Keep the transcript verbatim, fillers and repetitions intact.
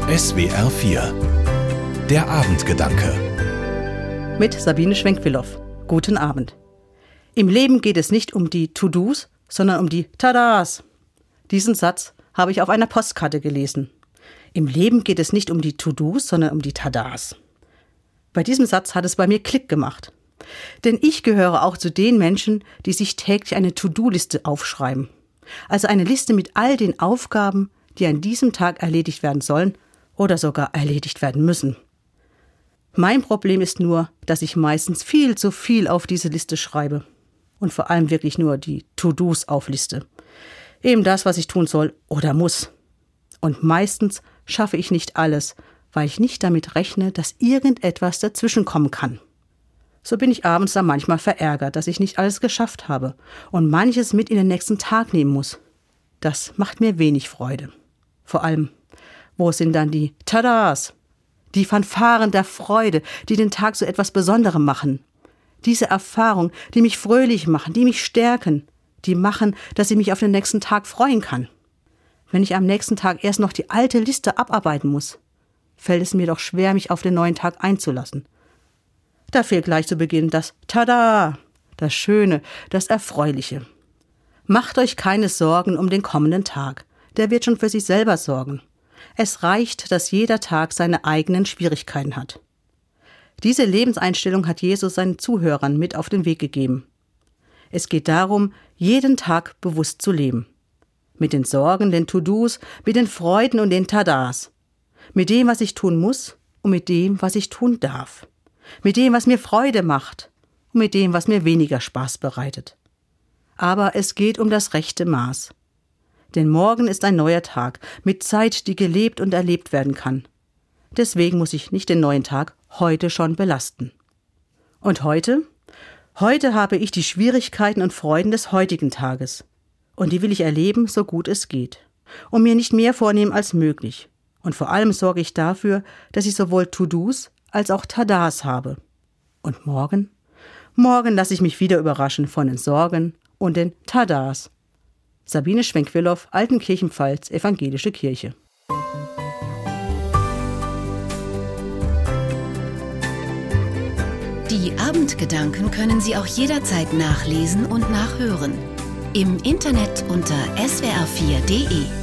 S W R vier. Der Abendgedanke. Mit Sabine Schwenk-Willow. Guten Abend. Im Leben geht es nicht um die To-Dos, sondern um die Tadas. Diesen Satz habe ich auf einer Postkarte gelesen. Im Leben geht es nicht um die To-Dos, sondern um die Tadas. Bei diesem Satz hat es bei mir Klick gemacht. Denn ich gehöre auch zu den Menschen, die sich täglich eine To-Do-Liste aufschreiben. Also eine Liste mit all den Aufgaben, die an diesem Tag erledigt werden sollen oder sogar erledigt werden müssen. Mein Problem ist nur, dass ich meistens viel zu viel auf diese Liste schreibe. Und vor allem wirklich nur die To-Dos aufliste. Eben das, was ich tun soll oder muss. Und meistens schaffe ich nicht alles, weil ich nicht damit rechne, dass irgendetwas dazwischenkommen kann. So bin ich abends dann manchmal verärgert, dass ich nicht alles geschafft habe und manches mit in den nächsten Tag nehmen muss. Das macht mir wenig Freude. Vor allem, wo sind dann die Tadas? Die Fanfaren der Freude, die den Tag so etwas Besonderem machen. Diese Erfahrungen, die mich fröhlich machen, die mich stärken, die machen, dass ich mich auf den nächsten Tag freuen kann. Wenn ich am nächsten Tag erst noch die alte Liste abarbeiten muss, fällt es mir doch schwer, mich auf den neuen Tag einzulassen. Da fehlt gleich zu Beginn das Tada, das Schöne, das Erfreuliche. Macht euch keine Sorgen um den kommenden Tag. Der wird schon für sich selber sorgen. Es reicht, dass jeder Tag seine eigenen Schwierigkeiten hat. Diese Lebenseinstellung hat Jesus seinen Zuhörern mit auf den Weg gegeben. Es geht darum, jeden Tag bewusst zu leben. Mit den Sorgen, den To-Dos, mit den Freuden und den Tadas. Mit dem, was ich tun muss und mit dem, was ich tun darf. Mit dem, was mir Freude macht und mit dem, was mir weniger Spaß bereitet. Aber es geht um das rechte Maß. Denn morgen ist ein neuer Tag mit Zeit, die gelebt und erlebt werden kann. Deswegen muss ich nicht den neuen Tag heute schon belasten. Und heute? Heute habe ich die Schwierigkeiten und Freuden des heutigen Tages. Und die will ich erleben, so gut es geht. Und mir nicht mehr vornehmen als möglich. Und vor allem sorge ich dafür, dass ich sowohl To-Dos als auch Tadas habe. Und morgen? Morgen lasse ich mich wieder überraschen von den Sorgen und den Tadas. Sabine Schwenk-Willow, Altenkirchen-Pfalz, Evangelische Kirche. Die Abendgedanken können Sie auch jederzeit nachlesen und nachhören. Im Internet unter S W R vier punkt de.